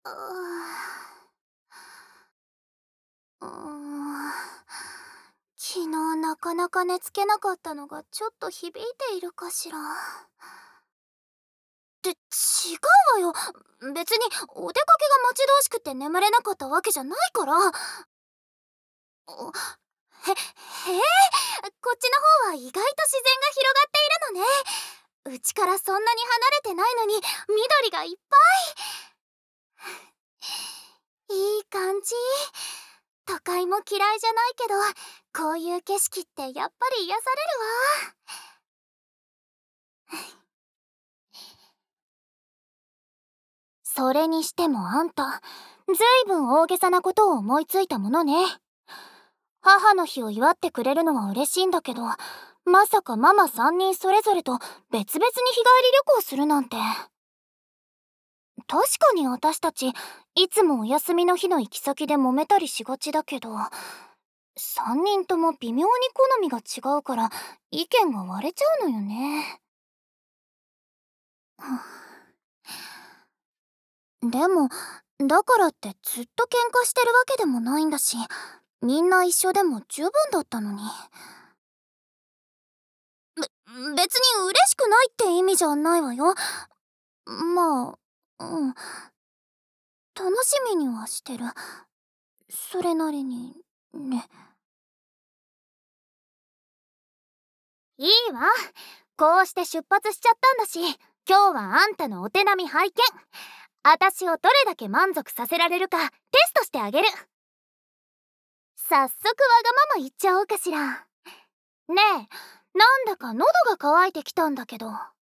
うーん。昨日なかなか寝つけなかったのがちょっと響いているかしら。違うわよ。別にお出かけが待ち遠しくて眠れなかったわけじゃないから。こっちの方は意外と自然が広がっているのね。うちからそんなに離れてないのに緑がいっぱい。いい感じ。都会も嫌いじゃないけど、こういう景色ってやっぱり癒されるわ。それにしてもあんた、ずいぶん大げさなことを思いついたものね。母の日を祝ってくれるのは嬉しいんだけど、まさかママ3人それぞれと別々に日帰り旅行するなんて。確かに私たち、いつもお休みの日の行き先で揉めたりしがちだけど、3人とも微妙に好みが違うから意見が割れちゃうのよね。でも、だからってずっと喧嘩してるわけでもないんだし、みんな一緒でも十分だったのに。別に嬉しくないって意味じゃないわよ。まあ、楽しみにはしてる。それなりに、ね。いいわ。こうして出発しちゃったんだし、今日はあんたのお手並み拝見。私をどれだけ満足させられるかテストしてあげる。早速わがまま言っちゃおうかしら。ねえ、なんだか喉が渇いてきたんだけど。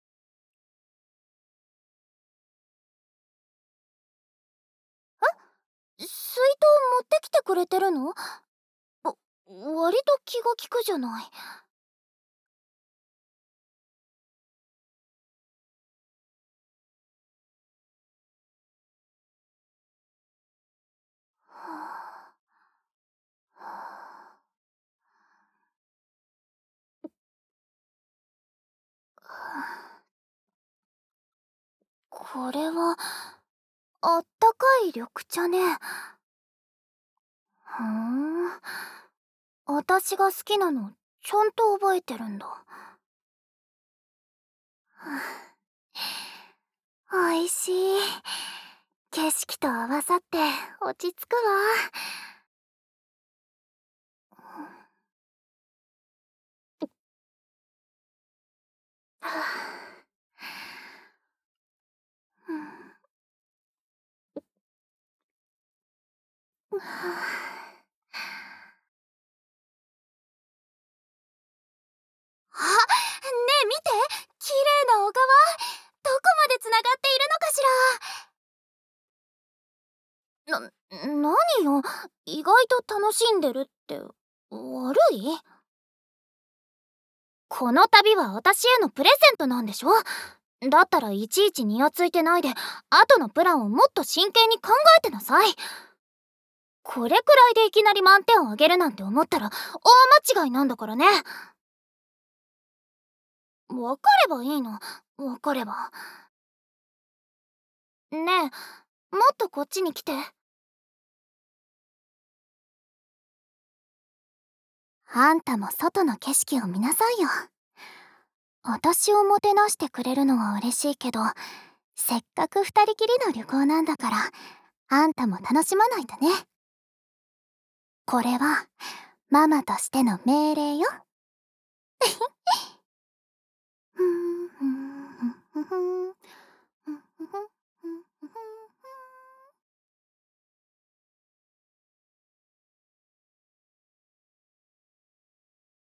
水筒持ってきてくれてるの？割と気が利くじゃない。これはあったかい緑茶ね。ふーん、私が好きなのちゃんと覚えてるんだ。おいしい。景色と合わさって落ち着くわ。はあ、ねえ見て、綺麗な小川。どこまでつながっているのかしら。何よ、意外と楽しんでるって、悪い？この旅は私へのプレゼントなんでしょ？だったらいちいちニヤついてないで、後のプランをもっと真剣に考えてなさい。これくらいでいきなり満点をあげるなんて思ったら大間違いなんだからね。わかればいいの、わかれば。ねえ、もっとこっちに来て。あんたも外の景色を見なさいよ。私をもてなしてくれるのは嬉しいけど、せっかく二人きりの旅行なんだから、あんたも楽しまないとね。これはママとしての命令よ。